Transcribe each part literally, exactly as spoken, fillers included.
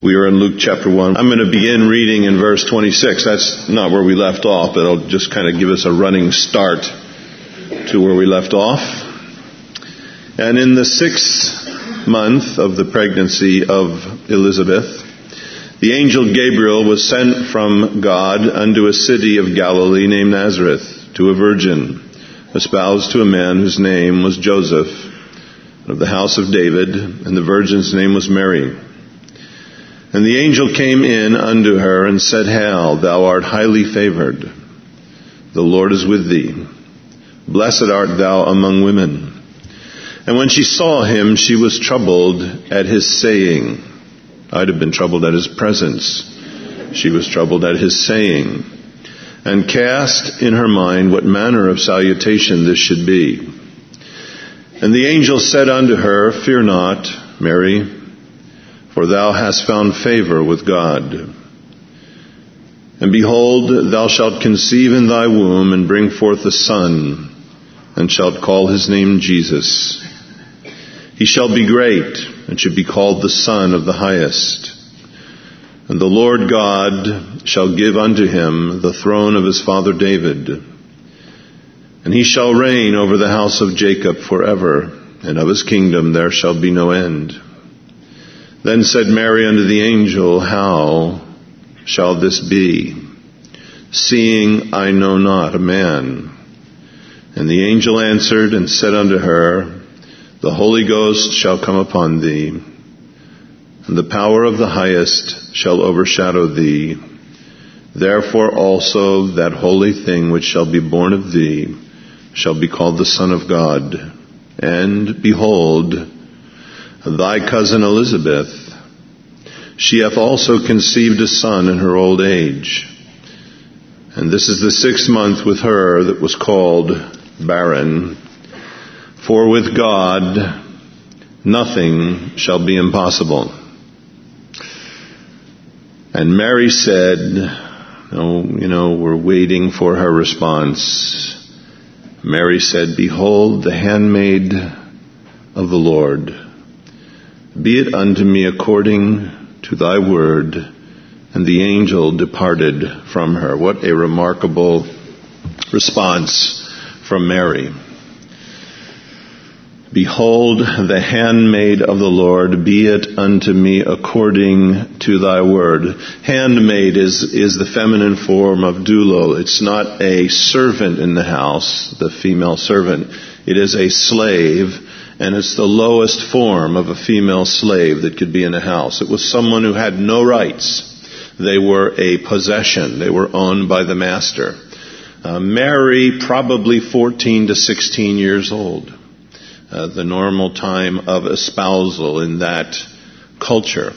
We are in Luke chapter one. I'm going to begin reading in verse twenty-six. That's not where we left off, but it'll just kind of give us a running start to where we left off. And in the sixth month of the pregnancy of Elizabeth, the angel Gabriel was sent from God unto a city of Galilee named Nazareth, to a virgin, espoused to a man whose name was Joseph, of the house of David, and the virgin's name was Mary. And the angel came in unto her and said, Hail, thou art highly favored. The Lord is with thee. Blessed art thou among women. And when she saw him, she was troubled at his saying. I'd have been troubled at his presence. She was troubled at his saying, and cast in her mind what manner of salutation this should be. And the angel said unto her, Fear not, Mary, for thou hast found favor with God. And behold, thou shalt conceive in thy womb, and bring forth a son, and shalt call his name Jesus. He shall be great, and should be called the Son of the Highest. And the Lord God shall give unto him the throne of his father David. And he shall reign over the house of Jacob forever, and of his kingdom there shall be no end. Then said Mary unto the angel, How shall this be, seeing I know not a man? And the angel answered and said unto her, The Holy Ghost shall come upon thee, and the power of the Highest shall overshadow thee. Therefore also that holy thing which shall be born of thee shall be called the Son of God. And behold, thy cousin Elizabeth, she hath also conceived a son in her old age. And this is the sixth month with her that was called barren. For with God nothing shall be impossible. And Mary said, oh, you know, we're waiting for her response. Mary said, Behold, the handmaid of the Lord. Be it unto me according to thy word. And the angel departed from her. What a remarkable response from Mary. Behold, the handmaid of the Lord, be it unto me according to thy word. Handmaid is, is the feminine form of doulo. It's not a servant in the house, the female servant. It is a slave, and it's the lowest form of a female slave that could be in a house. It was someone who had no rights. They were a possession. They were owned by the master. Uh, Mary, probably fourteen to sixteen years old. Uh, the normal time of espousal in that culture.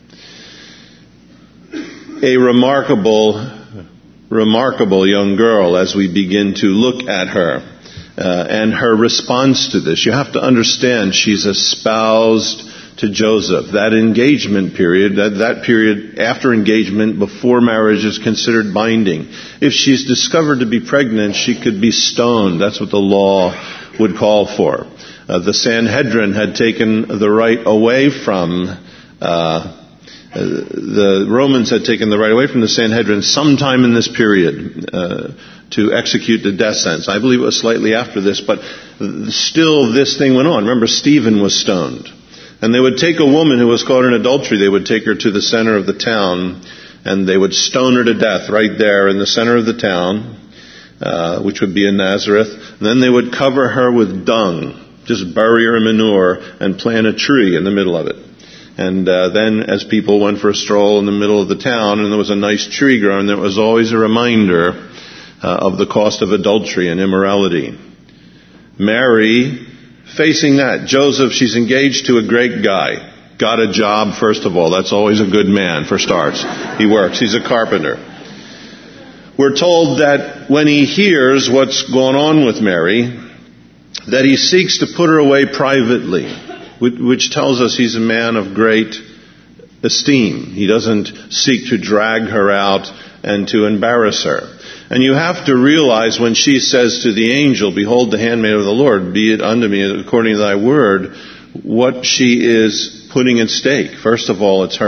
A remarkable, remarkable young girl as we begin to look at her uh, and her response to this. You have to understand she's espoused to Joseph. That engagement period, that, that period after engagement, before marriage, is considered binding. If she's discovered to be pregnant, she could be stoned. That's what the law would call for. Uh, the Sanhedrin had taken the right away from, uh, the Romans had taken the right away from the Sanhedrin sometime in this period uh, to execute the death sentence. I believe it was slightly after this, but still this thing went on. Remember, Stephen was stoned. And they would take a woman who was caught in adultery, they would take her to the center of the town, and they would stone her to death right there in the center of the town, uh, which would be in Nazareth. And then they would cover her with dung. Just bury her in manure and plant a tree in the middle of it. And uh, then as people went for a stroll in the middle of the town and there was a nice tree growing, there was always a reminder uh, of the cost of adultery and immorality. Mary, facing that. Joseph, she's engaged to a great guy. Got a job, first of all. That's always a good man, for starts. He works. He's a carpenter. We're told that when he hears what's going on with Mary, that he seeks to put her away privately, which tells us he's a man of great esteem. He doesn't seek to drag her out and to embarrass her. And you have to realize when she says to the angel, Behold, the handmaid of the Lord, be it unto me according to thy word, what she is putting at stake. First of all, it's her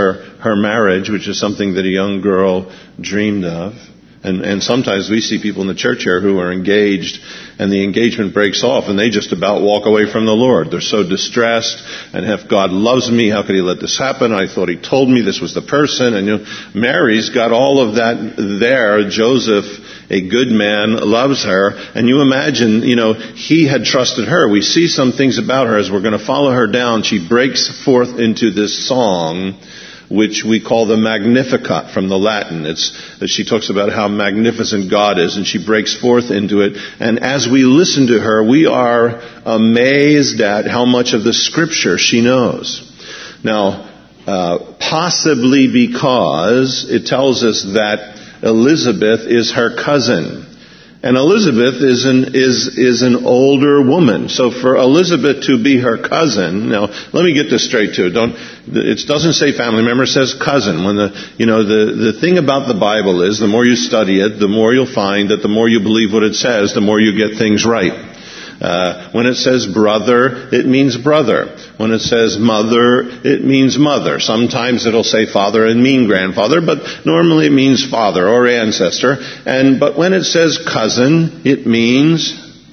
her marriage, which is something that a young girl dreamed of. And, and sometimes we see people in the church here who are engaged, and the engagement breaks off, and they just about walk away from the Lord. They're so distressed, and if God loves me, how could He let this happen? I thought He told me this was the person. And you know, Mary's got all of that there. Joseph, a good man, loves her. And you imagine, you know, he had trusted her. We see some things about her as we're going to follow her down. She breaks forth into this song, which we call the Magnificat from the Latin. It's that she talks about how magnificent God is, and she breaks forth into it. And as we listen to her, we are amazed at how much of the Scripture she knows. Now, uh, possibly because it tells us that Elizabeth is her cousin. And Elizabeth is an, is, is an older woman. So for Elizabeth to be her cousin, now, let me get this straight too. Don't, it doesn't say family member, it says cousin. When the, you know, the, the thing about the Bible is the more you study it, the more you'll find that the more you believe what it says, the more you get things right. Uh, when it says brother, it means brother. When it says mother, it means mother. Sometimes it'll say father and mean grandfather, but normally it means father or ancestor. And, but when it says cousin, it means,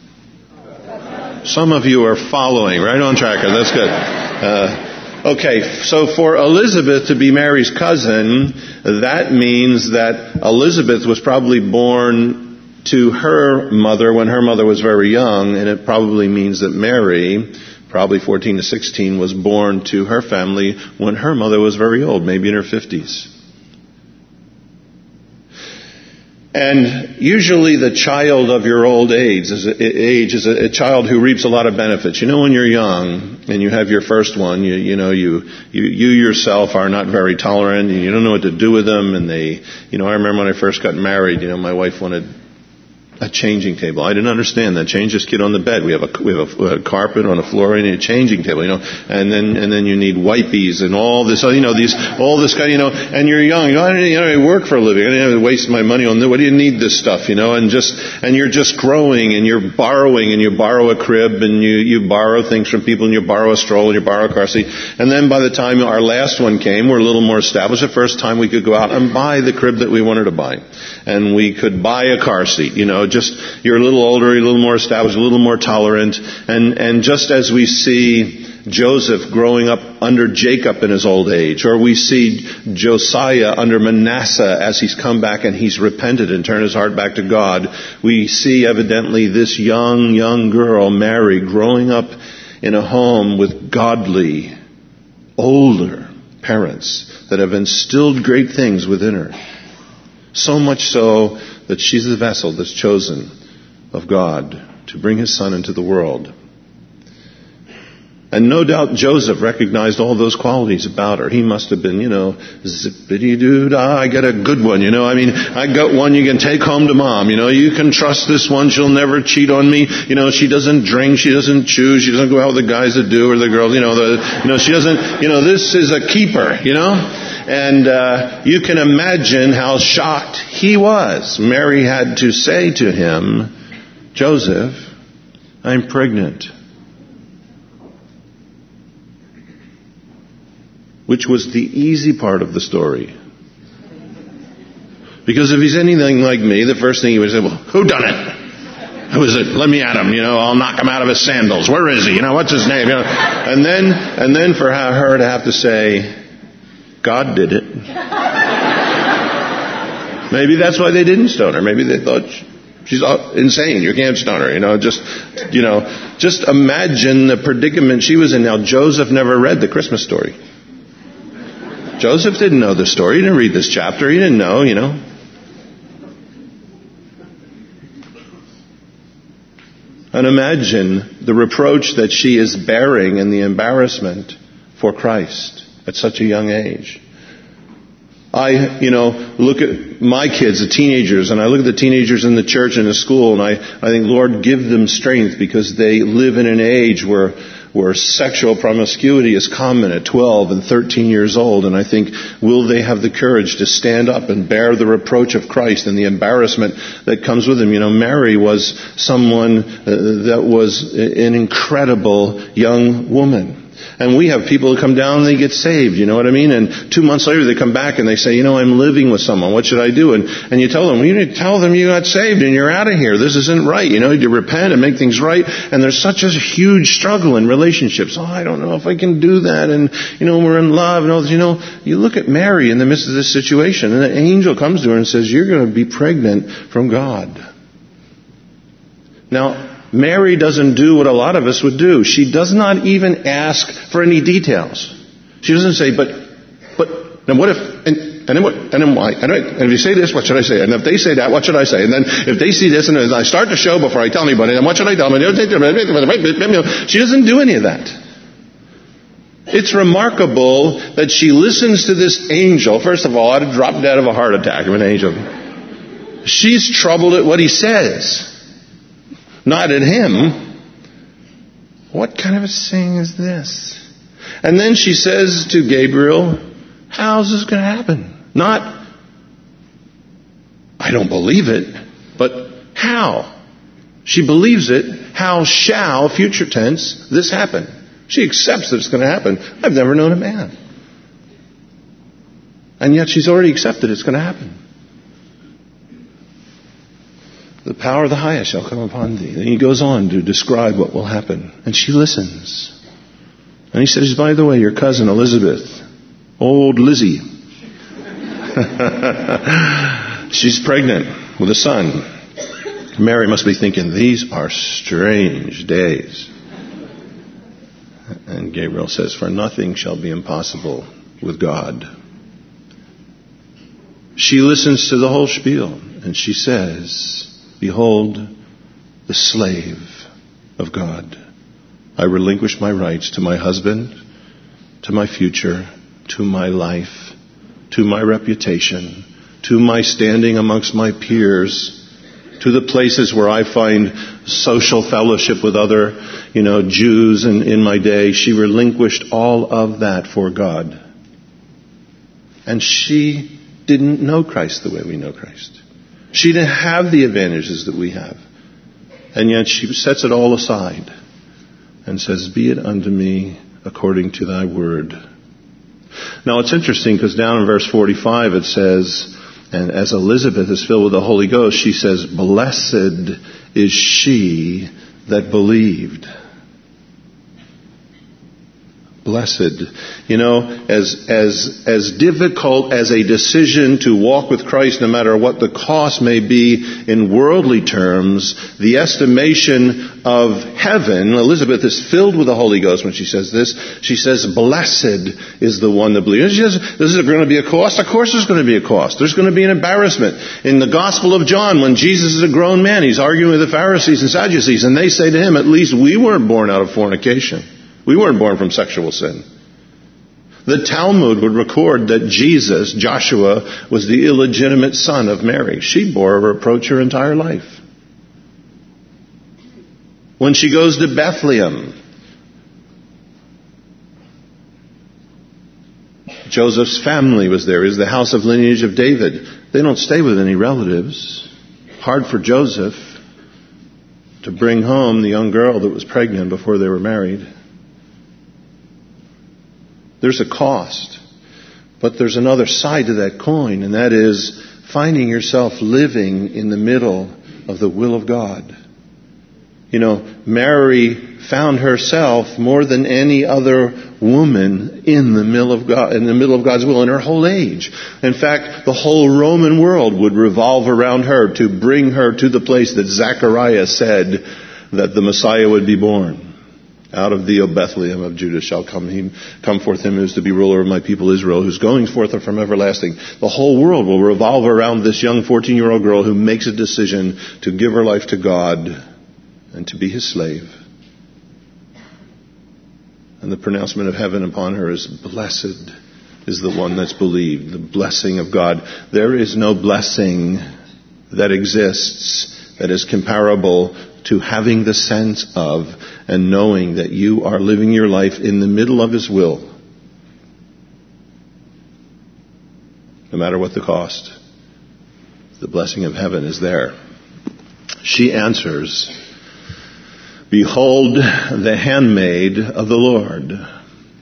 some of you are following, right on track. That's good. Uh, okay, so for Elizabeth to be Mary's cousin, that means that Elizabeth was probably born to her mother when her mother was very young, and it probably means that Mary, probably fourteen to sixteen, was born to her family when her mother was very old, maybe in her fifties. And usually the child of your old age is a, age is a, a child who reaps a lot of benefits. You know, when you're young and you have your first one, you, you know, you, you, you yourself are not very tolerant, and you don't know what to do with them. And they, you know, I remember when I first got married, you know, my wife wanted a changing table. I didn't understand that. Change this kid on the bed. We have a we have a, a carpet on the floor and a changing table, you know. And then and then you need wipies and all this, you know, these all this kind, you know. And you're young. You know, I didn't you know, I work for a living. I didn't have to waste my money on this. What do you need this stuff, you know? And just and you're just growing, and you're borrowing, and you borrow a crib, and you you borrow things from people, and you borrow a stroller, and you borrow a car seat. And then by the time our last one came, we're a little more established. The first time we could go out and buy the crib that we wanted to buy, and we could buy a car seat, you know. Just, you're a little older, you're a little more established, a little more tolerant. And, and just as we see Joseph growing up under Jacob in his old age, or we see Josiah under Manasseh as he's come back and he's repented and turned his heart back to God, we see evidently this young, young girl, Mary, growing up in a home with godly, older parents that have instilled great things within her. So much so that she's the vessel that's chosen of God to bring His Son into the world. And no doubt Joseph recognized all those qualities about her. He must have been, you know, zippity-doo-dah, I got a good one, you know. I mean, I got one you can take home to mom. You know, you can trust this one. She'll never cheat on me. You know, she doesn't drink. She doesn't chew. She doesn't go out with the guys that do or the girls. You know, the, you know, she doesn't, you know, this is a keeper, you know. And uh, you can imagine how shocked he was. Mary had to say to him, Joseph, I'm pregnant. Which was the easy part of the story. Because if he's anything like me, the first thing he would say, well, who done it? Who is it? Let me at him. You know, I'll knock him out of his sandals. Where is he? You know, what's his name? You know, and then, and then for her to have to say, God did it. Maybe that's why they didn't stone her. Maybe they thought she's insane. You can't stone her. You know, just, you know, just imagine the predicament she was in. Now, Joseph never read the Christmas story. Joseph didn't know the story. He didn't read this chapter. He didn't know, you know. And imagine the reproach that she is bearing and the embarrassment for Christ at such a young age. I, you know, look at my kids, the teenagers, and I look at the teenagers in the church and the school, and I, I think, Lord, give them strength, because they live in an age where where sexual promiscuity is common at twelve and thirteen years old. And I think, will they have the courage to stand up and bear the reproach of Christ and the embarrassment that comes with him? You know, Mary was someone uh, that was an incredible young woman. And we have people who come down and they get saved, you know what I mean? And two months later they come back and they say, you know, I'm living with someone. What should I do? And, and you tell them, well, you need to tell them you got saved and you're out of here. This isn't right. You know, you repent and make things right. And there's such a huge struggle in relationships. Oh, I don't know if I can do that. And, you know, we're in love and all this. You know, you look at Mary in the midst of this situation and an angel comes to her and says, you're going to be pregnant from God. Now, Mary doesn't do what a lot of us would do. She does not even ask for any details. She doesn't say, but, but, then what if, and, and then what, and then why? And, and if you say this, what should I say? And if they say that, what should I say? And then if they see this, and I start the show before I tell anybody, then what should I tell them? She doesn't do any of that. It's remarkable that she listens to this angel. First of all, I'd have dropped dead of a heart attack of an angel. She's troubled at what he says. Not at him. What kind of a thing is this? And then she says to Gabriel, how's this going to happen? Not, I don't believe it, but how? She believes it. How shall, future tense, this happen? She accepts that it's going to happen. I've never known a man. And yet she's already accepted it's going to happen. The power of the highest shall come upon thee. Then he goes on to describe what will happen. And she listens. And he says, by the way, your cousin Elizabeth, old Lizzie, she's pregnant with a son. Mary must be thinking, these are strange days. And Gabriel says, for nothing shall be impossible with God. She listens to the whole spiel. And she says, behold, the slave of God. I relinquish my rights to my husband, to my future, to my life, to my reputation, to my standing amongst my peers, to the places where I find social fellowship with other, you know, Jews in, in my day. She relinquished all of that for God. And she didn't know Christ the way we know Christ. She didn't have the advantages that we have. And yet she sets it all aside and says, be it unto me according to thy word. Now it's interesting because down in verse forty-five it says, and as Elizabeth is filled with the Holy Ghost, she says, blessed is she that believed. Blessed. You know, as, as, as difficult as a decision to walk with Christ, no matter what the cost may be in worldly terms, the estimation of heaven, Elizabeth is filled with the Holy Ghost when she says this. She says, blessed is the one that believes. She says, is there going to be a cost? Of course there's going to be a cost. There's going to be an embarrassment. In the Gospel of John, when Jesus is a grown man, he's arguing with the Pharisees and Sadducees, and they say to him, at least we weren't born out of fornication. We weren't born from sexual sin. The Talmud would record that Jesus, Joshua, was the illegitimate son of Mary. She bore a reproach her entire life. When she goes to Bethlehem, Joseph's family was there. It was the house of lineage of David. They don't stay with any relatives. Hard for Joseph to bring home the young girl that was pregnant before they were married. There's a cost. But there's another side to that coin, and that is finding yourself living in the middle of the will of God. You know, Mary found herself more than any other woman in the middle of God, in the middle of God's will in her whole age. In fact, the whole Roman world would revolve around her to bring her to the place that Zechariah said that the Messiah would be born. Out of thee, O Bethlehem of Judah, shall come him, come forth him who is to be ruler of my people Israel, whose goings forth are from everlasting. The whole world will revolve around this young fourteen-year-old girl who makes a decision to give her life to God and to be his slave. And the pronouncement of heaven upon her is, blessed is the one that's believed, the blessing of God. There is no blessing that exists that is comparable to having the sense of and knowing that you are living your life in the middle of his will. No matter what the cost, the blessing of heaven is there. She answers, behold the handmaid of the Lord.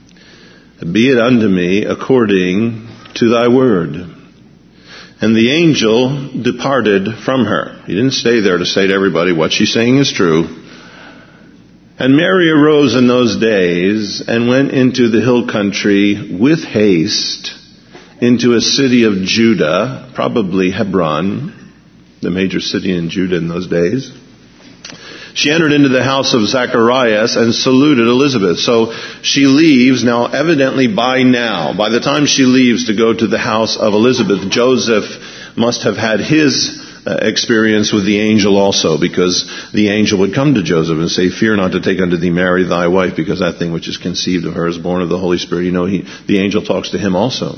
Be it unto me according to thy word. And the angel departed from her. He didn't stay there to say to everybody, what she's saying is true. And Mary arose in those days and went into the hill country with haste into a city of Judah, probably Hebron, the major city in Judah in those days. She entered into the house of Zacharias and saluted Elizabeth. So she leaves. Now, evidently by now, by the time she leaves to go to the house of Elizabeth, Joseph must have had his uh, experience with the angel also, because the angel would come to Joseph and say, fear not to take unto thee Mary thy wife, because that thing which is conceived of her is born of the Holy Spirit. You know, he, the angel talks to him also.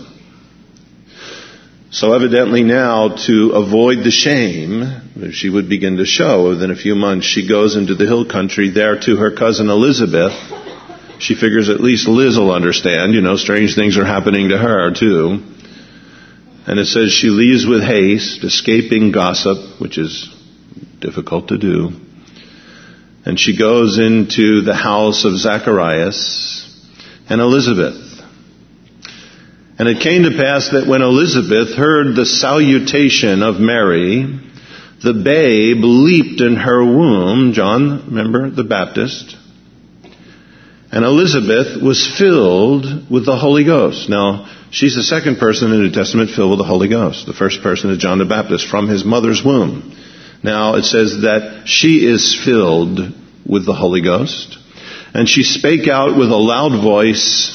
So evidently now, to avoid the shame that she would begin to show within a few months, she goes into the hill country there to her cousin Elizabeth. She figures at least Liz will understand. You know, strange things are happening to her too. And it says she leaves with haste, escaping gossip, which is difficult to do. And she goes into the house of Zacharias and Elizabeth. And it came to pass that when Elizabeth heard the salutation of Mary, the babe leaped in her womb. John, remember, the Baptist. And Elizabeth was filled with the Holy Ghost. Now, she's the second person in the New Testament filled with the Holy Ghost. The first person is John the Baptist from his mother's womb. Now, it says that she is filled with the Holy Ghost. And she spake out with a loud voice.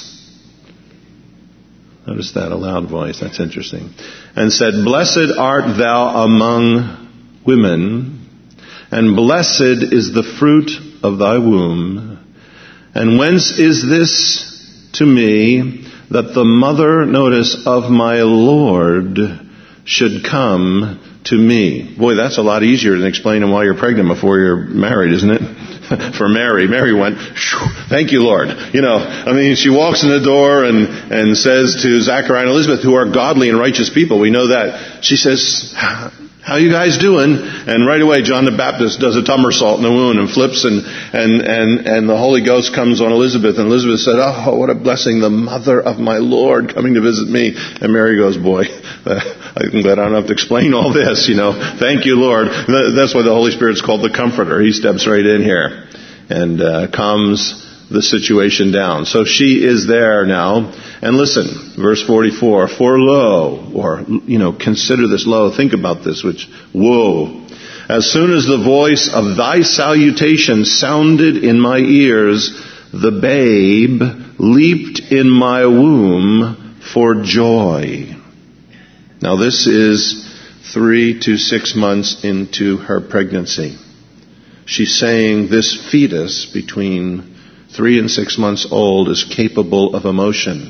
Notice that, a loud voice. That's interesting. And said, blessed art thou among women, and blessed is the fruit of thy womb. And whence is this to me, that the mother, notice, of my Lord should come to me? Boy, that's a lot easier than explaining why you're pregnant before you're married, isn't it? For Mary, Mary went, thank you, Lord. You know, I mean, she walks in the door and, and says to Zachariah and Elizabeth, who are godly and righteous people, we know that. She says, how you guys doing? And right away, John the Baptist does a somersault in the wound and flips, and, and, and, and the Holy Ghost comes on Elizabeth. And Elizabeth said, oh, what a blessing, the mother of my Lord coming to visit me. And Mary goes, boy, I'm glad I don't have to explain all this, you know. Thank you, Lord. That's why the Holy Spirit's called the Comforter. He steps right in here and uh, calms the situation down. So she is there now. And listen, verse forty-four, for lo, or, you know, consider this lo, think about this, which, whoa. As soon as the voice of thy salutation sounded in my ears, the babe leaped in my womb for joy. Now this is three to six months into her pregnancy. She's saying this fetus between three and six months old is capable of emotion.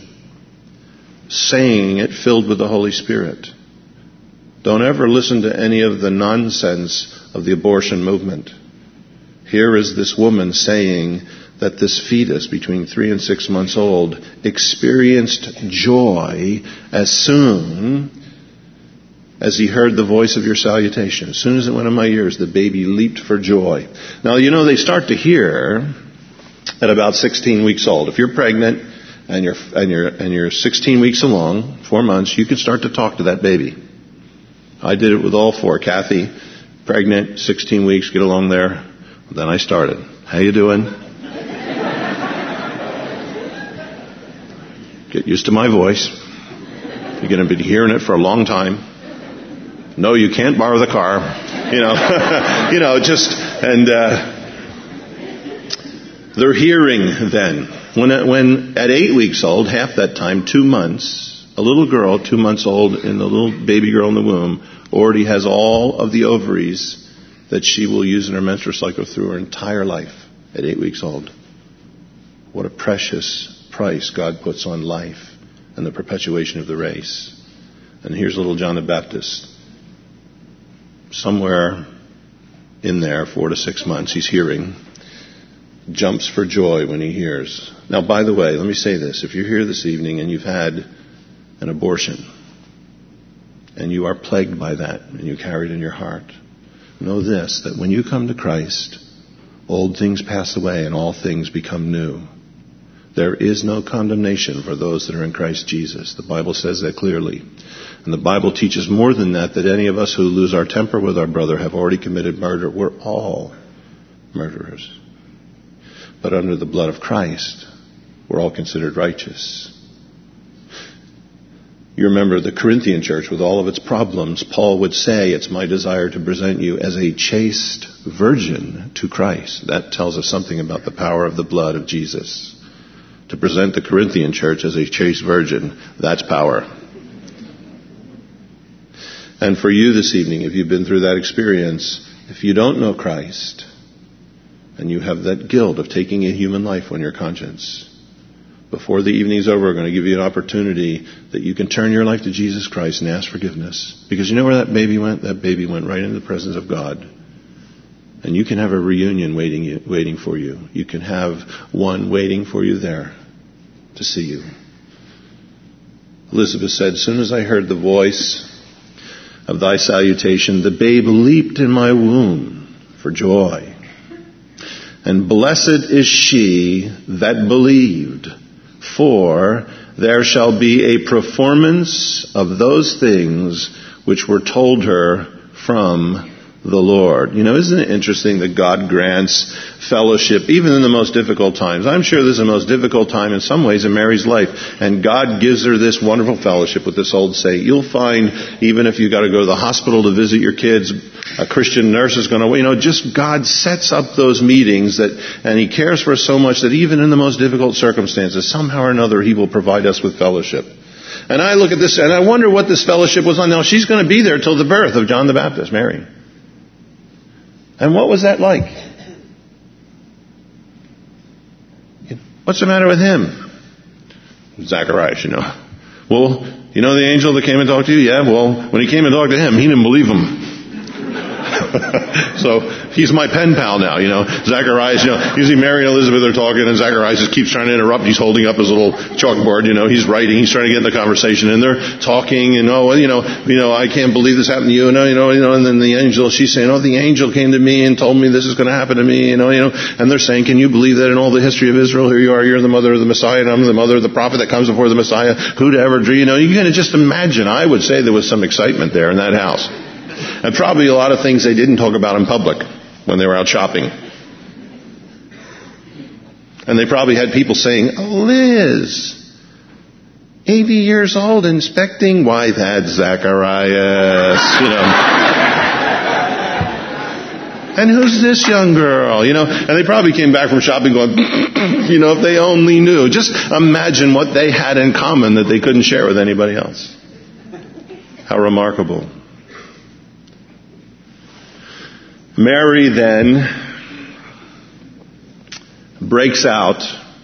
Saying it filled with the Holy Spirit. Don't ever listen to any of the nonsense of the abortion movement. Here is this woman saying that this fetus between three and six months old experienced joy as soon as he heard the voice of your salutation. As soon as it went in my ears, the baby leaped for joy. Now, you know, they start to hear at about sixteen weeks old. If you're pregnant and you're, and you're, and you're sixteen weeks along, four months, you can start to talk to that baby. I did it with all four. Kathy, pregnant, sixteen weeks, get along there. Then I started. How you doing? Get used to my voice. You're going to be hearing it for a long time. No, you can't borrow the car. You know, you know, just, and, uh, they're hearing then. When, when at eight weeks old, half that time, two months, a little girl, two months old, and the little baby girl in the womb, already has all of the ovaries that she will use in her menstrual cycle through her entire life at eight weeks old. What a precious price God puts on life and the perpetuation of the race. And here's little John the Baptist. Somewhere in there, four to six months, he's hearing, jumps for joy when he hears. Now, by the way, let me say this. If you're here this evening and you've had an abortion, and you are plagued by that, and you carry it in your heart, know this, that when you come to Christ, old things pass away and all things become new. There is no condemnation for those that are in Christ Jesus. The Bible says that clearly. And the Bible teaches more than that, that any of us who lose our temper with our brother have already committed murder. We're all murderers. But under the blood of Christ, we're all considered righteous. You remember the Corinthian church with all of its problems. Paul would say, it's my desire to present you as a chaste virgin to Christ. That tells us something about the power of the blood of Jesus. To present the Corinthian church as a chaste virgin, that's power. And for you this evening, if you've been through that experience, if you don't know Christ, and you have that guilt of taking a human life on your conscience, before the evening's over, we're going to give you an opportunity that you can turn your life to Jesus Christ and ask forgiveness. Because you know where that baby went? That baby went right into the presence of God. And you can have a reunion waiting waiting for you. You can have one waiting for you there to see you. Elizabeth said, as soon as I heard the voice of thy salutation, the babe leaped in my womb for joy. And blessed is she that believed, for there shall be a performance of those things which were told her from the Lord. You know, isn't it interesting that God grants fellowship even in the most difficult times? I'm sure this is the most difficult time in some ways in Mary's life. And God gives her this wonderful fellowship with this old saint. You'll find, even if you got to go to the hospital to visit your kids, a Christian nurse is going to, you know, just God sets up those meetings that, and He cares for us so much that even in the most difficult circumstances, somehow or another, He will provide us with fellowship. And I look at this and I wonder what this fellowship was on. Now, she's going to be there till the birth of John the Baptist, Mary. And what was that like? What's the matter with him? Zacharias, you know. Well, you know the angel that came and talked to you? Yeah, well, when he came and talked to him, he didn't believe him. So he's my pen pal now, you know. Zacharias, you know, usually Mary and Elizabeth are talking and Zacharias just keeps trying to interrupt. He's holding up his little chalkboard, you know. He's writing, he's trying to get in the conversation and they're talking and, oh, well, you know, you know, I can't believe this happened to you, and, you know, you know, and then the angel, she's saying, oh, the angel came to me and told me this is going to happen to me, you know, you know, and they're saying, can you believe that in all the history of Israel, here you are, you're the mother of the Messiah, and I'm the mother of the prophet that comes before the Messiah, who'd ever dream, you know, you can just imagine. I would say there was some excitement there in that house. And probably a lot of things they didn't talk about in public when they were out shopping. And they probably had people saying, oh, Liz, eighty years old, inspecting, why that's Zacharias, you know. And who's this young girl, you know? And they probably came back from shopping going, you know, if they only knew. Just imagine what they had in common that they couldn't share with anybody else. How remarkable. Mary then breaks out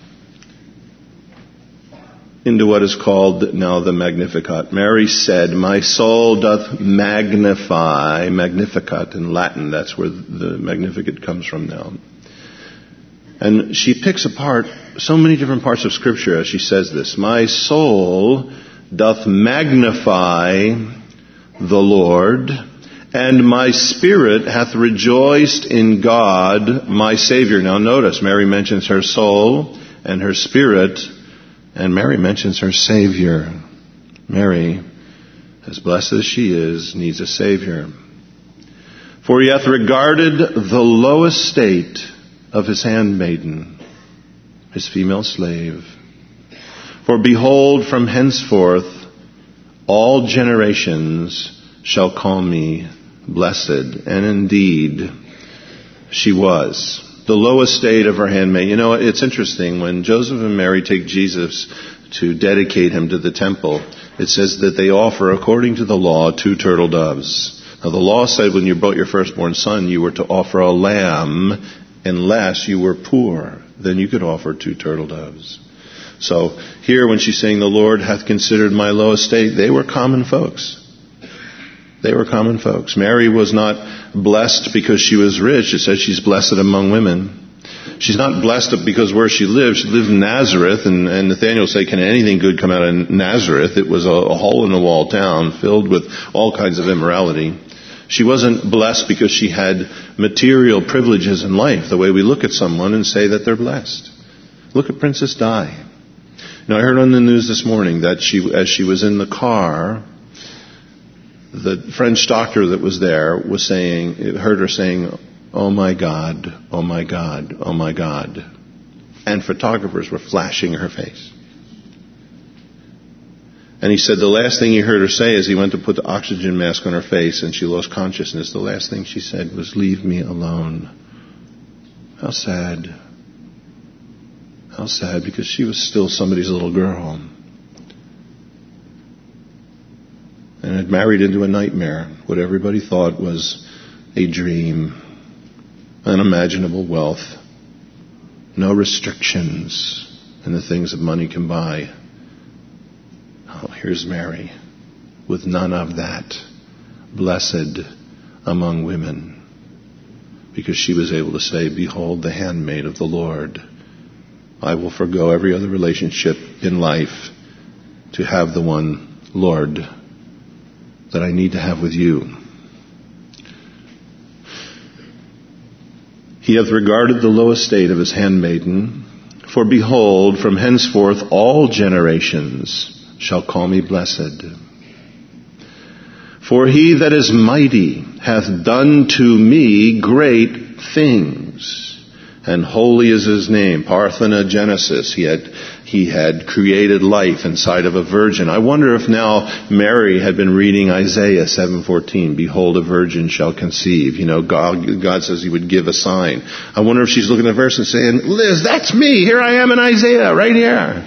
into what is called now the Magnificat. Mary said, my soul doth magnify, Magnificat in Latin, that's where the Magnificat comes from now. And she picks apart so many different parts of Scripture as she says this. My soul doth magnify the Lord, and my spirit hath rejoiced in God, my Savior. Now notice, Mary mentions her soul and her spirit, and Mary mentions her Savior. Mary, as blessed as she is, needs a Savior. For he hath regarded the low estate of his handmaiden, his female slave. For behold, from henceforth all generations shall call me blessed. And indeed, she was. The low estate of her handmaid. You know, it's interesting. When Joseph and Mary take Jesus to dedicate him to the temple, it says that they offer, according to the law, two turtle doves. Now, the law said when you brought your firstborn son, you were to offer a lamb unless you were poor. Then you could offer two turtle doves. So here, when she's saying the Lord hath considered my low estate, they were common folks. They were common folks. Mary was not blessed because she was rich. It says she's blessed among women. She's not blessed because where she lived, she lived in Nazareth, and, and Nathanael said, can anything good come out of Nazareth? It was a, a hole-in-the-wall town filled with all kinds of immorality. She wasn't blessed because she had material privileges in life, the way we look at someone and say that they're blessed. Look at Princess Di. Now, I heard on the news this morning that she, as she was in the car, the French doctor that was there was saying, heard her saying, "Oh my God, oh my God, oh my God." And photographers were flashing her face. And he said the last thing he heard her say as he went to put the oxygen mask on her face and she lost consciousness, the last thing she said was, "Leave me alone." How sad. How sad, because she was still somebody's little girl. And had married into a nightmare, what everybody thought was a dream, unimaginable wealth, no restrictions in the things that money can buy. Oh, here's Mary with none of that, blessed among women, because she was able to say, "Behold the handmaid of the Lord. I will forgo every other relationship in life to have the one, Lord, that I need to have with you." He hath regarded the low estate of his handmaiden, for behold, from henceforth all generations shall call me blessed. For he that is mighty hath done to me great things, and holy is his name. Parthenogenesis. He had, he had created life inside of a virgin. I wonder if now Mary had been reading Isaiah seven fourteen. Behold, a virgin shall conceive. You know, God, God says he would give a sign. I wonder if she's looking at the verse and saying, "Liz, that's me. Here I am in Isaiah, right here."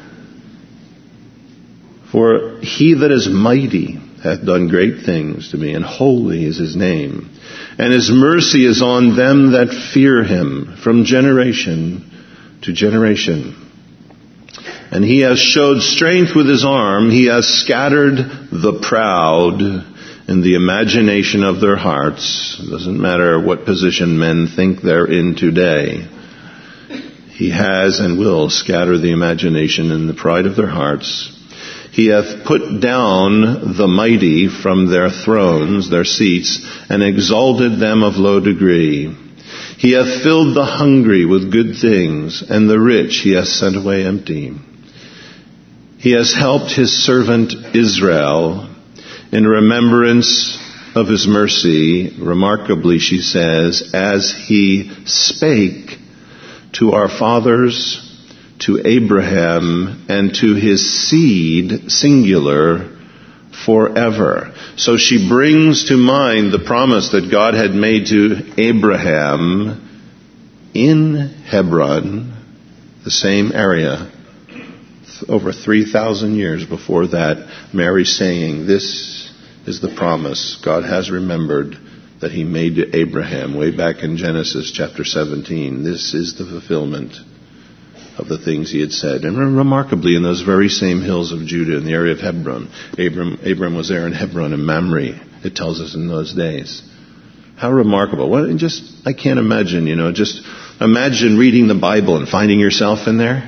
For he that is mighty hath done great things to me, and holy is his name. And his mercy is on them that fear him from generation to generation. And he has showed strength with his arm. He has scattered the proud in the imagination of their hearts. It doesn't matter what position men think they're in today. He has and will scatter the imagination and the pride of their hearts. He hath put down the mighty from their thrones, their seats, and exalted them of low degree. He hath filled the hungry with good things, and the rich he hath sent away empty. He has helped his servant Israel in remembrance of his mercy. Remarkably, she says, as he spake to our fathers, to Abraham, and to his seed, singular, forever. So she brings to mind the promise that God had made to Abraham in Hebron, the same area, over three thousand years before that. Mary saying, this is the promise God has remembered that he made to Abraham way back in Genesis chapter seventeen. This is the fulfillment of the things he had said. And remarkably, in those very same hills of Judah, in the area of Hebron, Abram, Abram was there in Hebron and Mamre, it tells us in those days. How remarkable. Well, just, I can't imagine, you know, just imagine reading the Bible and finding yourself in there.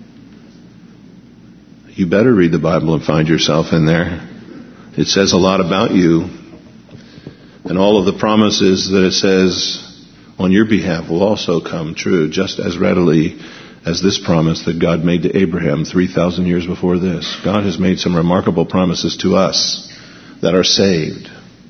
You better read the Bible and find yourself in there. It says a lot about you. And all of the promises that it says on your behalf will also come true just as readily as this promise that God made to Abraham three thousand years before this. God has made some remarkable promises to us that are saved.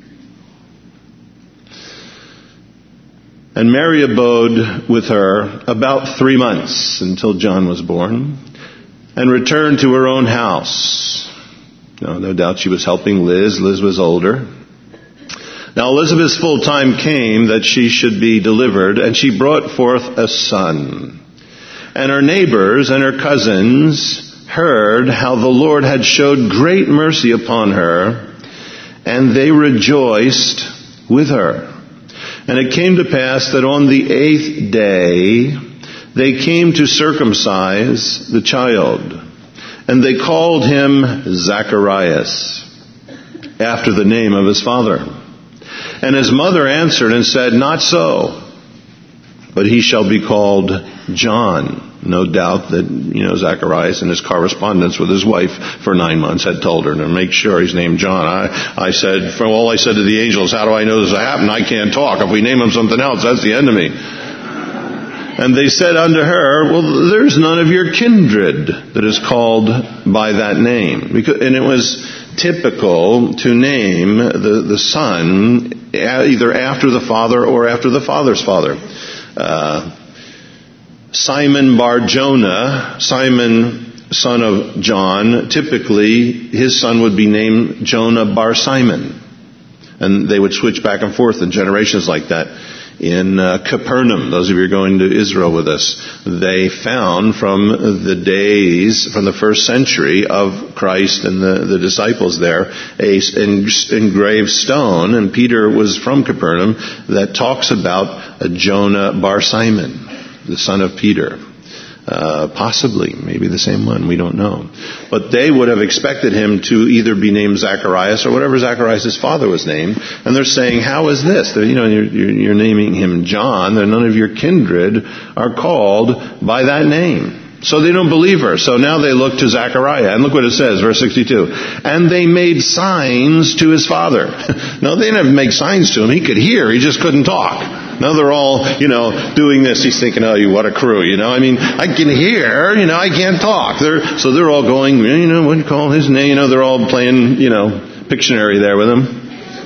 And Mary abode with her about three months until John was born, and returned to her own house. No, no doubt she was helping Liz. Liz was older. Now Elizabeth's full time came that she should be delivered, and she brought forth a son. And her neighbors and her cousins heard how the Lord had showed great mercy upon her, and they rejoiced with her. And it came to pass that on the eighth day they came to circumcise the child, and they called him Zacharias, after the name of his father. And his mother answered and said, not so, but he shall be called John. No doubt that, you know, Zacharias in his correspondence with his wife for nine months had told her to make sure he's named John. I, I said, for all I said to the angels, how do I know this will happen? I can't talk. If we name him something else, that's the end of me. And they said unto her, well, there's none of your kindred that is called by that name. Because, and it was typical to name the, the son either after the father or after the father's father. Uh, Simon Bar-Jonah, Simon, son of John, typically his son would be named Jonah Bar-Simon. And they would switch back and forth in generations like that. In uh, Capernaum, those of you who are going to Israel with us, they found from the days, from the first century of Christ and the, the disciples there, a engraved stone, and Peter was from Capernaum, that talks about a Jonah Bar-Simon, the son of Peter. Uh, possibly, maybe the same one, we don't know. But they would have expected him to either be named Zacharias or whatever Zacharias' father was named. And they're saying, how is this? They're, you know, you're, you're, you're naming him John. They're none of your kindred are called by that name. So they don't believe her. So now they look to Zechariah. And look what it says, verse sixty-two. And they made signs to his father. No, they didn't make signs to him. He could hear. He just couldn't talk. Now they're all, you know, doing this. He's thinking, oh, you what a crew, you know. I mean, I can hear, you know, I can't talk. They're, so they're all going, you know, what do you call his name? You know, they're all playing, you know, Pictionary there with him.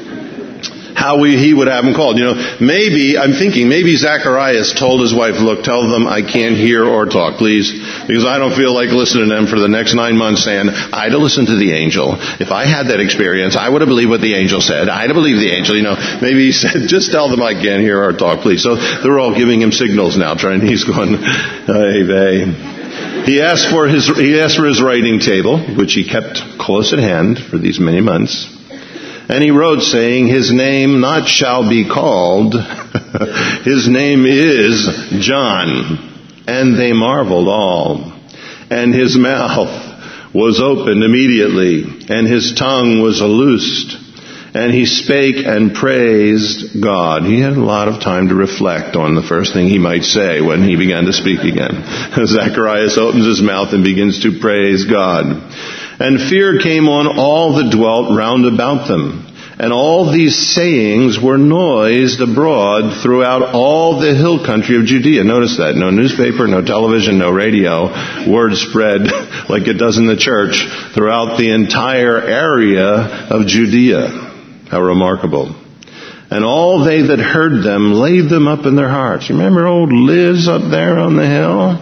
How we, he would have him called. You know, maybe, I'm thinking, maybe Zacharias told his wife, look, tell them I can't hear or talk, please. Because I don't feel like listening to them for the next nine months saying, I'd have listened to the angel. If I had that experience, I would have believed what the angel said. I'd have believed the angel. You know, maybe he said, just tell them I can't hear or talk, please. So they're all giving him signals now, trying, he's going, hey, they. He asked for his, he asked for his writing table, which he kept close at hand for these many months. And he wrote, saying, his name not shall be called, his name is John. And they marveled all. And his mouth was opened immediately, and his tongue was loosed. And he spake and praised God. He had a lot of time to reflect on the first thing he might say when he began to speak again. Zacharias opens his mouth and begins to praise God. And fear came on all that dwelt round about them. And all these sayings were noised abroad throughout all the hill country of Judea. Notice that. No newspaper, no television, no radio. Word spread like it does in the church throughout the entire area of Judea. How remarkable. And all they that heard them laid them up in their hearts. You remember old Liz up there on the hill?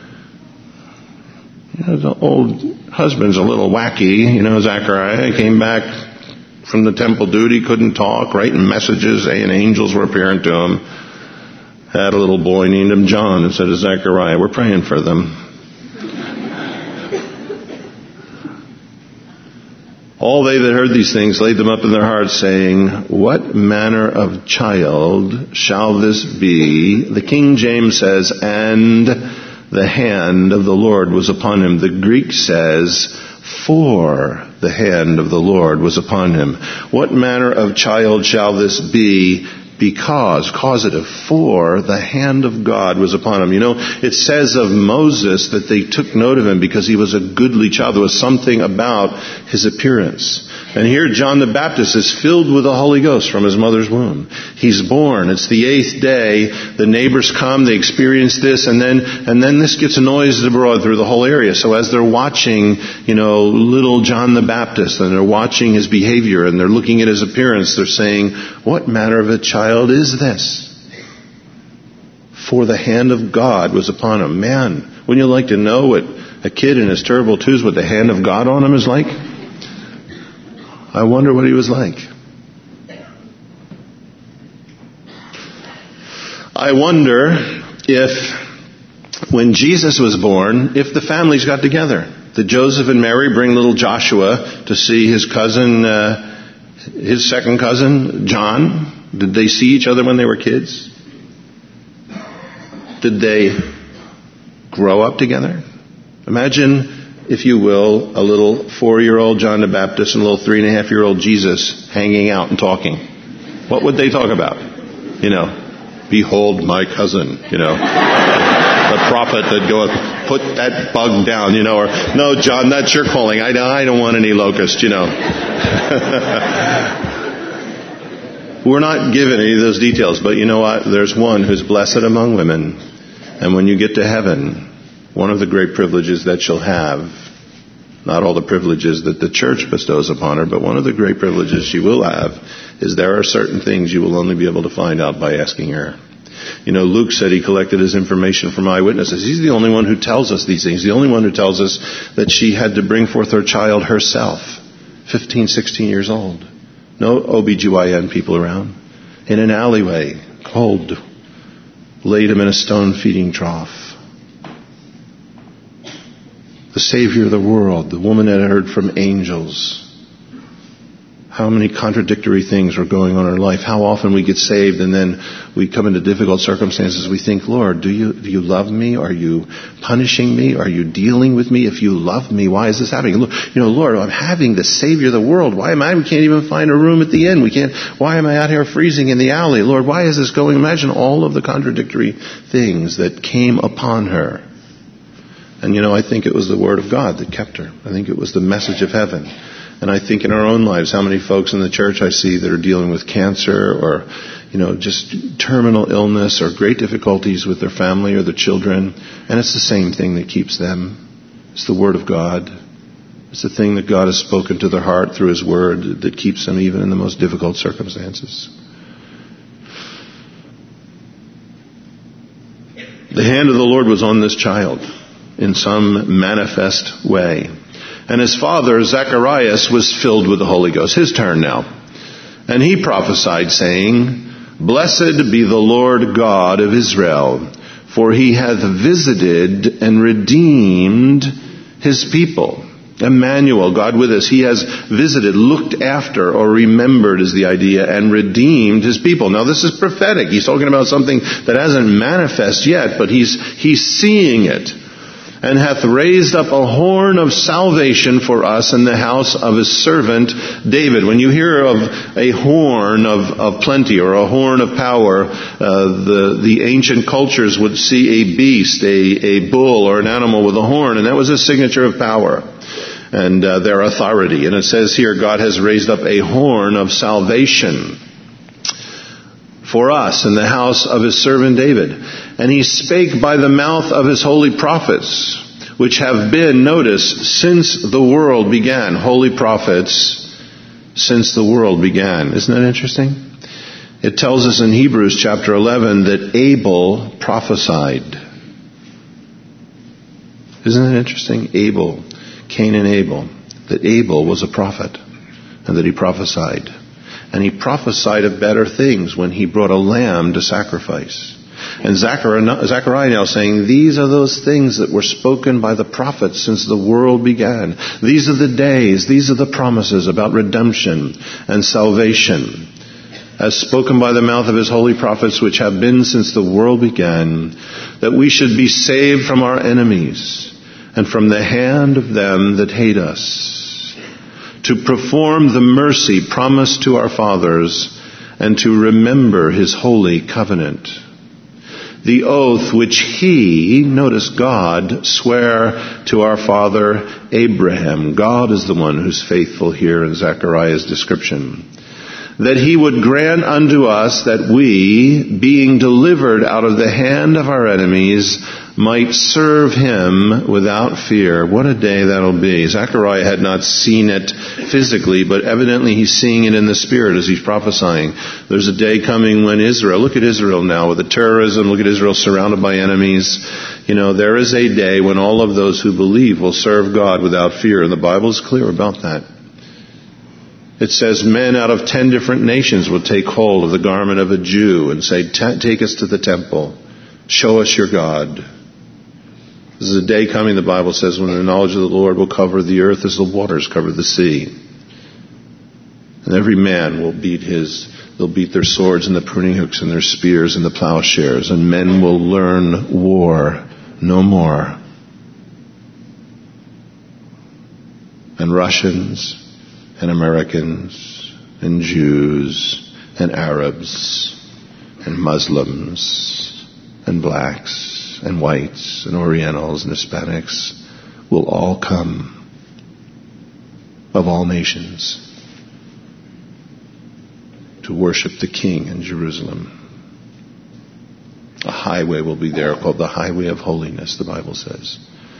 You know, the old husband's a little wacky. You know, Zachariah came back from the temple duty, couldn't talk, writing messages, and angels were appearing to him. Had a little boy named him John instead of Zechariah. We're praying for them. All they that heard these things laid them up in their hearts, saying, what manner of child shall this be? The King James says, and the hand of the Lord was upon him. The Greek says, for the hand of the Lord was upon him. What manner of child shall this be? Because, causative, for the hand of God was upon him. You know, it says of Moses that they took note of him because he was a goodly child. There was something about his appearance. And here John the Baptist is filled with the Holy Ghost from his mother's womb. He's born. It's the eighth day. The neighbors come. They experience this. And then, and then this gets noised abroad through the whole area. So as they're watching, you know, little John the Baptist, and they're watching his behavior, and they're looking at his appearance, they're saying, what manner of a child is this? For the hand of God was upon him. Man, wouldn't you like to know what a kid in his terrible twos, what the hand of God on him is like? I wonder what he was like. I wonder if, when Jesus was born, if the families got together. Did Joseph and Mary bring little Joshua to see his cousin, uh, his second cousin, John? Did they see each other when they were kids? Did they grow up together? Imagine, if you will, a little four-year-old John the Baptist and a little three-and-a-half-year-old Jesus hanging out and talking. What would they talk about? You know, behold my cousin, you know. The prophet that goeth, put that bug down, you know, or, no, John, that's your calling. I, I don't want any locust, you know. We're not given any of those details, but you know what? There's one who's blessed among women. And when you get to heaven, one of the great privileges that you'll have, not all the privileges that the church bestows upon her, but one of the great privileges she will have is there are certain things you will only be able to find out by asking her. You know, Luke said he collected his information from eyewitnesses. He's the only one who tells us these things. The only one who tells us that she had to bring forth her child herself, fifteen, sixteen years old. No O B G Y N people around. In an alleyway, cold, laid him in a stone feeding trough. The Savior of the world, the woman that had heard from angels. How many contradictory things were going on in our life. How often we get saved and then we come into difficult circumstances. We think, Lord, do you do you love me? Are you punishing me? Are you dealing with me? If you love me, why is this happening? You know, Lord, I'm having the Savior of the world. Why am I? We can't even find a room at the inn. We can't. Why am I out here freezing in the alley? Lord, why is this going? Imagine all of the contradictory things that came upon her. And you know, I think it was the Word of God that kept her. I think it was the message of heaven. And I think in our own lives, how many folks in the church I see that are dealing with cancer or, you know, just terminal illness or great difficulties with their family or their children. And it's the same thing that keeps them. It's the Word of God. It's the thing that God has spoken to their heart through His Word that keeps them even in the most difficult circumstances. The hand of the Lord was on this child in some manifest way. And his father, Zacharias, was filled with the Holy Ghost. His turn now. And he prophesied, saying, Blessed be the Lord God of Israel, for He hath visited and redeemed His people. Emmanuel, God with us. He has visited, looked after, or remembered is the idea, and redeemed His people. Now this is prophetic. He's talking about something that hasn't manifest yet, but he's he's seeing it. And hath raised up a horn of salvation for us in the house of His servant David. When you hear of a horn of, of plenty or a horn of power, uh, the, the ancient cultures would see a beast, a, a bull or an animal with a horn, and that was a signature of power and uh, their authority. And it says here, God has raised up a horn of salvation for us in the house of His servant David. And He spake by the mouth of His holy prophets, which have been, notice, since the world began. Holy prophets since the world began. Isn't that interesting? It tells us in Hebrews chapter eleven that Abel prophesied. Isn't that interesting? Abel, Cain and Abel. That Abel was a prophet and that he prophesied. And he prophesied of better things when he brought a lamb to sacrifice. And Zechariah now saying, these are those things that were spoken by the prophets since the world began. These are the days, these are the promises about redemption and salvation, as spoken by the mouth of His holy prophets, which have been since the world began, that we should be saved from our enemies and from the hand of them that hate us, to perform the mercy promised to our fathers, and to remember His holy covenant. The oath which He, notice God, sware to our father Abraham. God is the one who's faithful here in Zechariah's description. That He would grant unto us that we, being delivered out of the hand of our enemies, might serve Him without fear. What a day that'll be. Zechariah had not seen it physically, but evidently he's seeing it in the Spirit as he's prophesying. There's a day coming when Israel, look at Israel now with the terrorism, look at Israel surrounded by enemies. You know, there is a day when all of those who believe will serve God without fear, and the Bible is clear about that. It says men out of ten different nations will take hold of the garment of a Jew and say, take us to the temple. Show us your God. This is a day coming, the Bible says, when the knowledge of the Lord will cover the earth as the waters cover the sea. And every man will beat his, they'll beat their swords and the pruning hooks and their spears and the plowshares. And men will learn war no more. And Russians and Americans and Jews and Arabs and Muslims and blacks and whites and Orientals and Hispanics will all come, of all nations, to worship the King in Jerusalem. A highway will be there called the highway of holiness, the Bible says.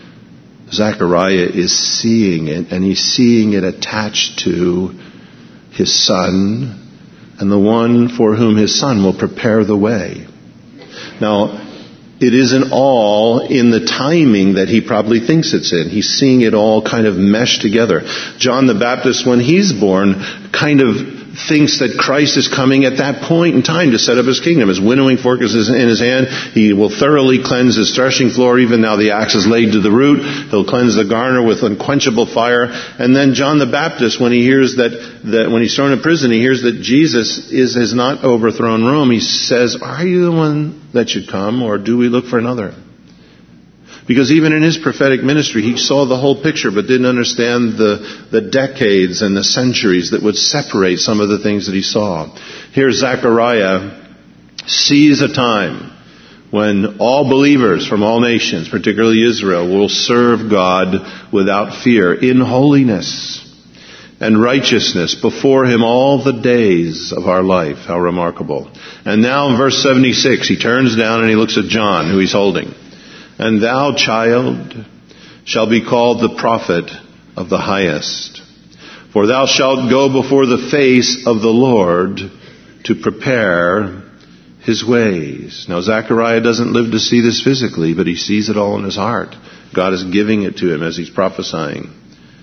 Zechariah is seeing it, and he's seeing it attached to his son and the one for whom his son will prepare the way. Now, it isn't all in the timing that he probably thinks it's in. He's seeing it all kind of meshed together. John the Baptist, when he's born, kind of thinks that Christ is coming at that point in time to set up his kingdom. His winnowing fork is in his hand. He will thoroughly cleanse his threshing floor. Even now the axe is laid to the root. He'll cleanse the garner with unquenchable fire. And then John the Baptist, when he hears that, that when he's thrown in prison, he hears that Jesus is, has not overthrown Rome. He says, are you the one that should come, or do we look for another? Because even in his prophetic ministry, he saw the whole picture, but didn't understand the, the decades and the centuries that would separate some of the things that he saw. Here, Zechariah sees a time when all believers from all nations, particularly Israel, will serve God without fear, in holiness and righteousness before him all the days of our life. How remarkable. And now in verse seventy-six, he turns down and he looks at John, who he's holding. And thou, child, shall be called the prophet of the highest. For thou shalt go before the face of the Lord to prepare his ways. Now, Zechariah doesn't live to see this physically, but he sees it all in his heart. God is giving it to him as he's prophesying.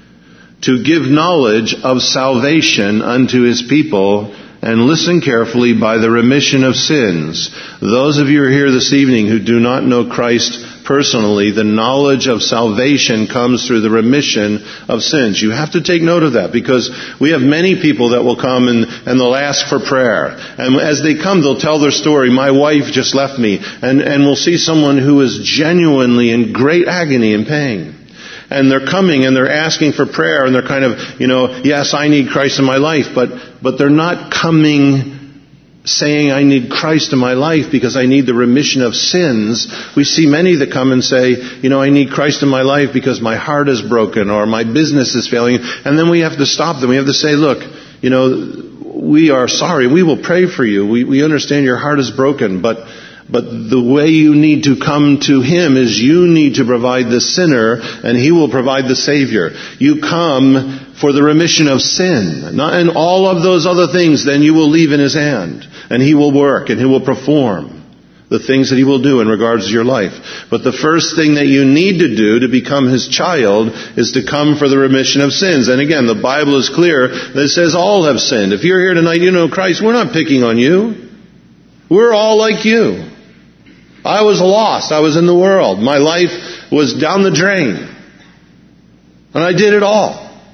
To give knowledge of salvation unto his people, and listen carefully, by the remission of sins. Those of you who are here this evening who do not know Christ personally, the knowledge of salvation comes through the remission of sins. You have to take note of that, because we have many people that will come and, and they'll ask for prayer. And as they come, they'll tell their story. My wife just left me. And, and we'll see someone who is genuinely in great agony and pain. And they're coming and they're asking for prayer, and they're kind of, you know, yes, I need Christ in my life, but, but they're not coming saying I need Christ in my life because I need the remission of sins. We see many that come and say, you know, I need Christ in my life because my heart is broken or my business is failing. And then we have to stop them. We have to say, look, you know, we are sorry. We will pray for you. We, we understand your heart is broken, but But the way you need to come to him is you need to provide the sinner, and he will provide the Savior. You come for the remission of sin. And all of those other things, then you will leave in his hand. And he will work, and he will perform the things that he will do in regards to your life. But the first thing that you need to do to become his child is to come for the remission of sins. And again, the Bible is clear that it says all have sinned. If you're here tonight, you know Christ, we're not picking on you. We're all like you. I was lost. I was in the world. My life was down the drain. And I did it all.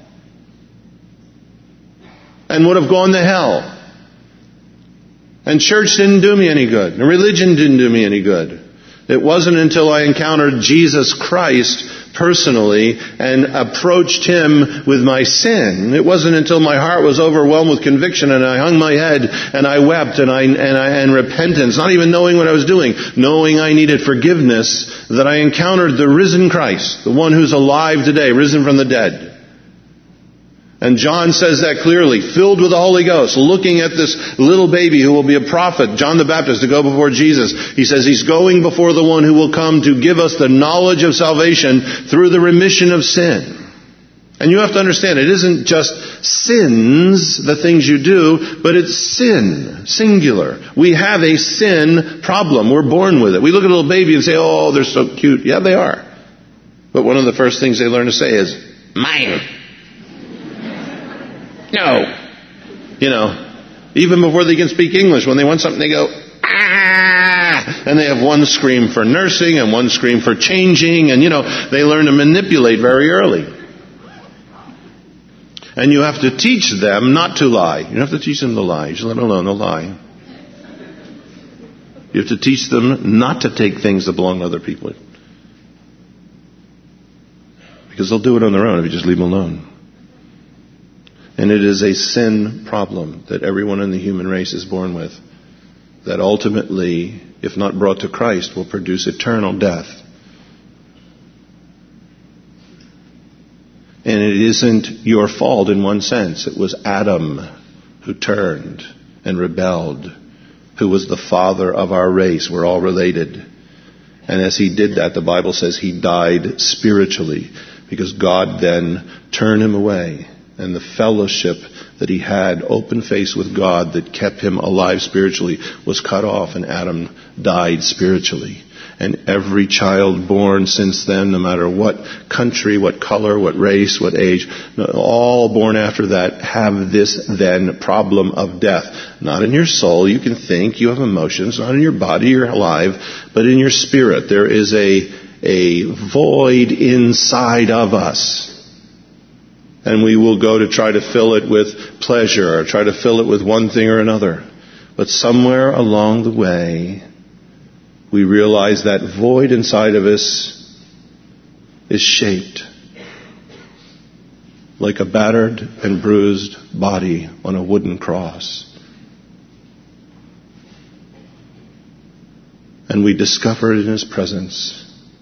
And would have gone to hell. And church didn't do me any good. And religion didn't do me any good. It wasn't until I encountered Jesus Christ personally and approached him with my sin. It wasn't until my heart was overwhelmed with conviction and I hung my head and I wept and I and I and repentance, not even knowing what I was doing, knowing I needed forgiveness, that I encountered the risen Christ, the one who's alive today, risen from the dead. And John says that clearly, filled with the Holy Ghost, looking at this little baby who will be a prophet, John the Baptist, to go before Jesus. He says he's going before the one who will come to give us the knowledge of salvation through the remission of sin. And you have to understand, it isn't just sins, the things you do, but it's sin, singular. We have a sin problem. We're born with it. We look at a little baby and say, oh, they're so cute. Yeah, they are. But one of the first things they learn to say is, mine. No. You know, even before they can speak English, when they want something, they go, ah! And they have one scream for nursing and one scream for changing. And, you know, they learn to manipulate very early. And you have to teach them not to lie. You don't have to teach them to lie. You just let them alone, they'll lie. You have to teach them not to take things that belong to other people. Because they'll do it on their own if you just leave them alone. And it is a sin problem that everyone in the human race is born with, that ultimately, if not brought to Christ, will produce eternal death. And it isn't your fault in one sense. It was Adam who turned and rebelled who was the father of our race. We're all related. And as he did that, the Bible says he died spiritually, because God then turned him away. And the fellowship that he had, open face with God, that kept him alive spiritually, was cut off, and Adam died spiritually. And every child born since then, no matter what country, what color, what race, what age, all born after that have this then problem of death. Not in your soul, you can think, you have emotions, not in your body, you're alive, but in your spirit. There is a, a void inside of us. And we will go to try to fill it with pleasure, or try to fill it with one thing or another. But somewhere along the way, we realize that void inside of us is shaped like a battered and bruised body on a wooden cross. And we discover in his presence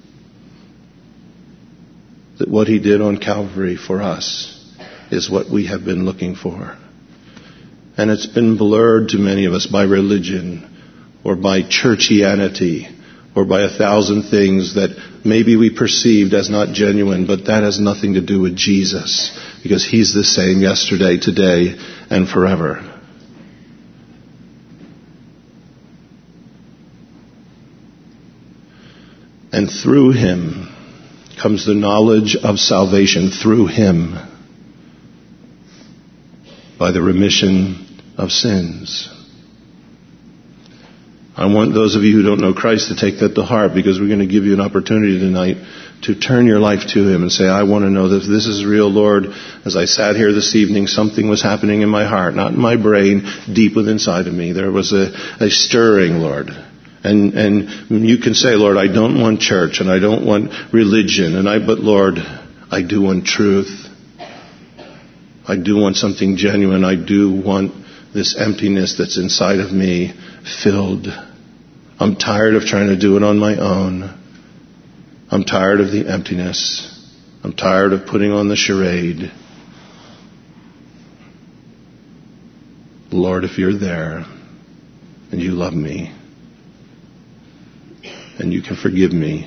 that what he did on Calvary for us is what we have been looking for. And it's been blurred to many of us by religion, or by churchianity, or by a thousand things that maybe we perceived as not genuine, but that has nothing to do with Jesus, because he's the same yesterday, today, and forever. And through him comes the knowledge of salvation, through him, by the remission of sins. I want those of you who don't know Christ to take that to heart, because we're going to give you an opportunity tonight to turn your life to him and say, I want to know that this is real, Lord. As I sat here this evening, something was happening in my heart, not in my brain, deep within inside of me. There was a, a stirring, Lord. And and you can say, Lord, I don't want church, and I don't want religion, and I but Lord, I do want truth. I do want something genuine. I do want this emptiness that's inside of me filled. I'm tired of trying to do it on my own. I'm tired of the emptiness. I'm tired of putting on the charade. Lord, if you're there and you love me and you can forgive me,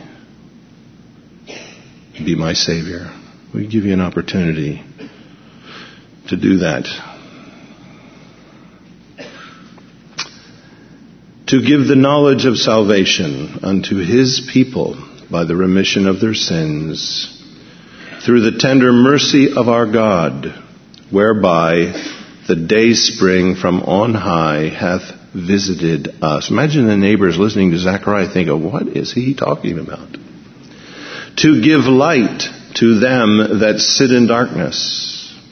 be my Savior. We give you an opportunity to do that. To give the knowledge of salvation unto his people by the remission of their sins, through the tender mercy of our God, whereby the day spring from on high hath visited us. Imagine the neighbors listening to Zechariah thinking, what is he talking about? To give light to them that sit in darkness,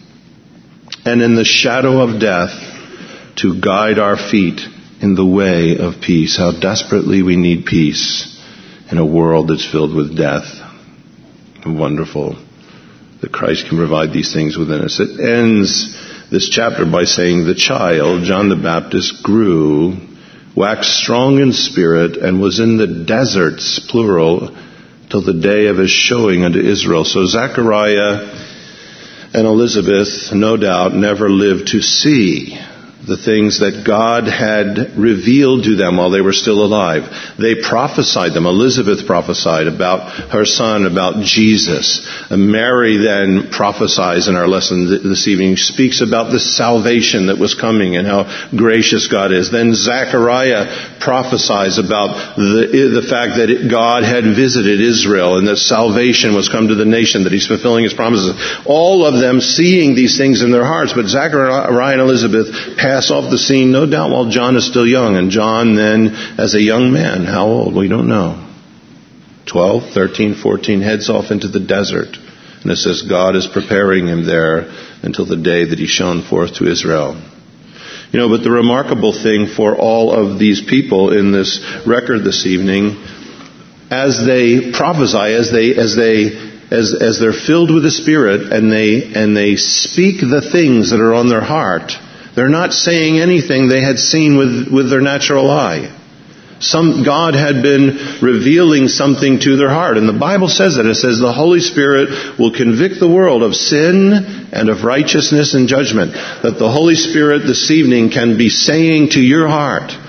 and in the shadow of death, to guide our feet in the way of peace. How desperately we need peace in a world that's filled with death. Wonderful that Christ can provide these things within us. It ends this chapter by saying, the child, John the Baptist, grew, waxed strong in spirit, and was in the deserts, plural, till the day of his showing unto Israel. So Zechariah and Elizabeth, no doubt, never lived to see the things that God had revealed to them while they were still alive. They prophesied them. Elizabeth prophesied about her son, about Jesus. And Mary then prophesies in our lesson this evening, speaks about the salvation that was coming and how gracious God is. Then Zechariah prophesies about the, the fact that it, God had visited Israel and that salvation was come to the nation, that he's fulfilling his promises. All of them seeing these things in their hearts. But Zechariah and Elizabeth pass off the scene, no doubt, while John is still young. And John then, as a young man, how old? We don't know. twelve, thirteen, fourteen, heads off into the desert. And it says God is preparing him there until the day that he's shown forth to Israel. You know, but the remarkable thing for all of these people in this record this evening, as they prophesy, as they, as they, as, as they're filled with the Spirit and they, and they speak the things that are on their heart, they're not saying anything they had seen with, with their natural eye. Some, God had been revealing something to their heart. And the Bible says that. It says the Holy Spirit will convict the world of sin and of righteousness and judgment. That the Holy Spirit this evening can be saying to your heart,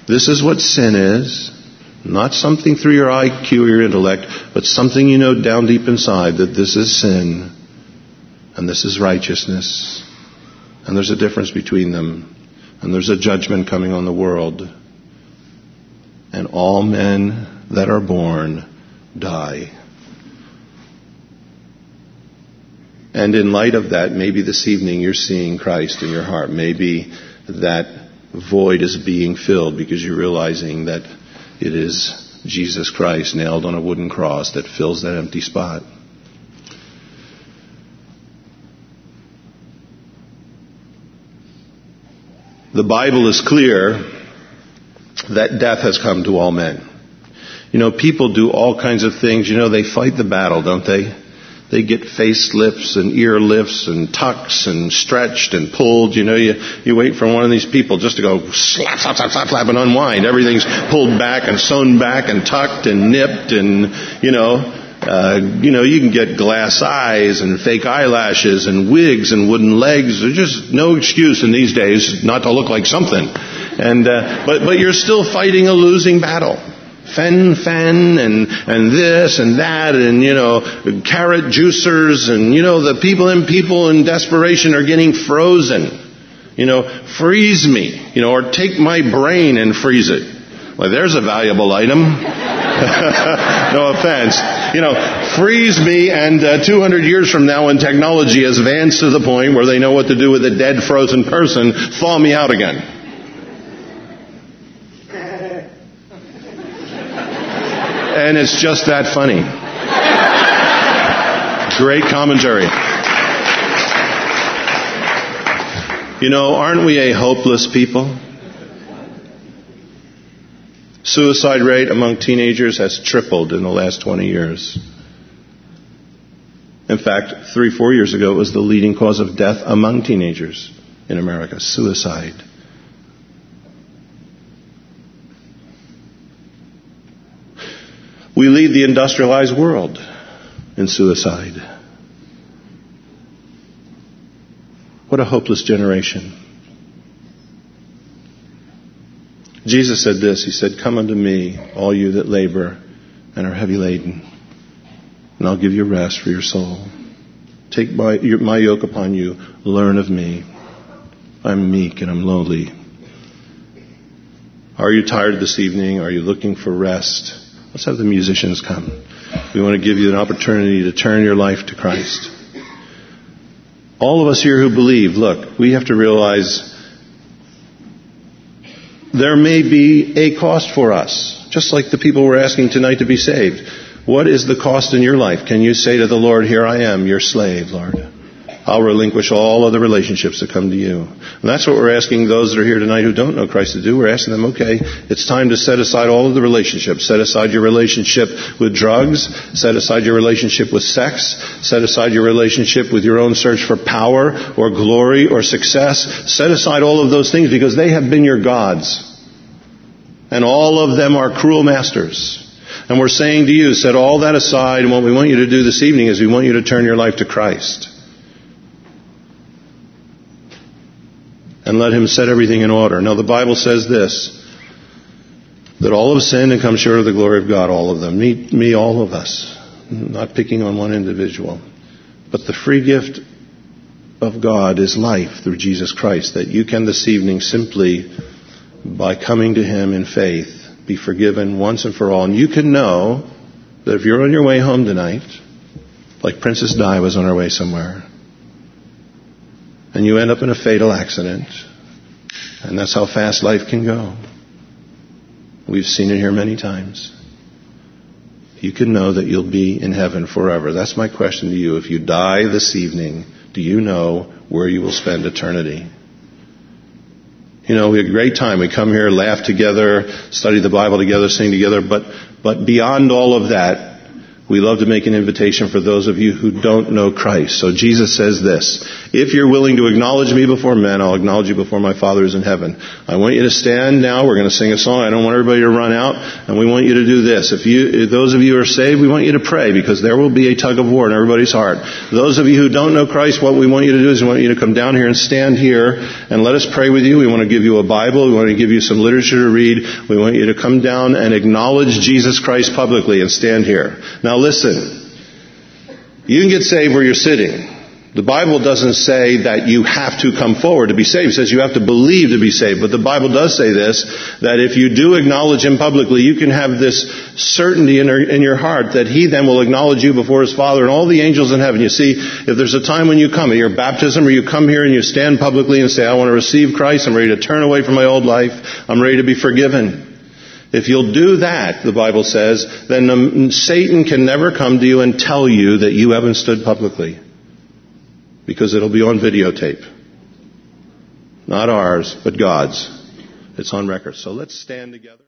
This is what sin is. Not something through your I Q or your intellect, but something you know down deep inside, that this is sin and this is righteousness. And there's a difference between them. And there's a judgment coming on the world. And all men that are born die. And in light of that, maybe this evening you're seeing Christ in your heart. Maybe that void is being filled because you're realizing that it is Jesus Christ nailed on a wooden cross that fills that empty spot. The Bible is clear that death has come to all men. You know, people do all kinds of things. You know, they fight the battle, don't they? They get face lifts and ear lifts and tucks and stretched and pulled. You know, you, you wait for one of these people just to go slap, slap, slap, slap, slap and unwind. Everything's pulled back and sewn back and tucked and nipped and, you know, uh, you know, you can get glass eyes and fake eyelashes and wigs and wooden legs. There's just no excuse in these days not to look like something. And, uh, but, but you're still fighting a losing battle. Fen, fen, and, and this and that, and, you know, carrot juicers, and, you know, the people and people in desperation are getting frozen. You know, freeze me, you know, or take my brain and freeze it. Well, there's a valuable item. No offense. You know, freeze me, and uh, two hundred years from now when technology has advanced to the point where they know what to do with a dead, frozen person, thaw me out again. And it's just that funny. Great commentary. You know, aren't we a hopeless people? Suicide rate among teenagers has tripled in the last twenty years. In fact, three, four years ago, it was the leading cause of death among teenagers in America, suicide. We lead the industrialized world in suicide. What a hopeless generation. Jesus said this. He said, "Come unto me, all you that labor and are heavy laden, and I'll give you rest for your soul. Take my, your, my yoke upon you. Learn of me. I'm meek and I'm lowly." Are you tired this evening? Are you looking for rest? Let's have the musicians come. We want to give you an opportunity to turn your life to Christ. All of us here who believe, look, we have to realize there may be a cost for us, just like the people we're asking tonight to be saved. What is the cost in your life? Can you say to the Lord, "Here I am, your slave, Lord. I'll relinquish all other relationships that come to you"? And that's what we're asking those that are here tonight who don't know Christ to do. We're asking them, okay, it's time to set aside all of the relationships. Set aside your relationship with drugs. Set aside your relationship with sex. Set aside your relationship with your own search for power or glory or success. Set aside all of those things because they have been your gods. And all of them are cruel masters. And we're saying to you, set all that aside, and what we want you to do this evening is we want you to turn your life to Christ. And let Him set everything in order. Now the Bible says this, that all have sinned and come short of the glory of God, all of them. Me, me, all of us. I'm not picking on one individual. But the free gift of God is life through Jesus Christ, that you can this evening simply, by coming to Him in faith, be forgiven once and for all. And you can know that if you're on your way home tonight, like Princess Di was on her way somewhere, and you end up in a fatal accident, and that's how fast life can go. We've seen it here many times. You can know that you'll be in heaven forever. That's my question to you. If you die this evening, do you know where you will spend eternity? You know, we had a great time. We come here, laugh together, study the Bible together, sing together. But, but beyond all of that, we love to make an invitation for those of you who don't know Christ. So Jesus says this, if you're willing to acknowledge me before men, I'll acknowledge you before my Father who's in heaven. I want you to stand now. We're going to sing a song. I don't want everybody to run out. And we want you to do this. If you, if those of you who are saved, we want you to pray because there will be a tug of war in everybody's heart. Those of you who don't know Christ, what we want you to do is we want you to come down here and stand here and let us pray with you. We want to give you a Bible. We want to give you some literature to read. We want you to come down and acknowledge Jesus Christ publicly and stand here. Now listen, you can get saved where you're sitting. The Bible doesn't say that you have to come forward to be saved. It says you have to believe to be saved. But the Bible does say this, that if you do acknowledge Him publicly, you can have this certainty in your heart that He then will acknowledge you before His Father and all the angels in heaven. You see, if there's a time when you come at your baptism or you come here and you stand publicly and say, I want to receive Christ, I'm ready to turn away from my old life, I'm ready to be forgiven. If you'll do that, the Bible says, then um, Satan can never come to you and tell you that you haven't stood publicly. Because it'll be on videotape. Not ours, but God's. It's on record. So let's stand together.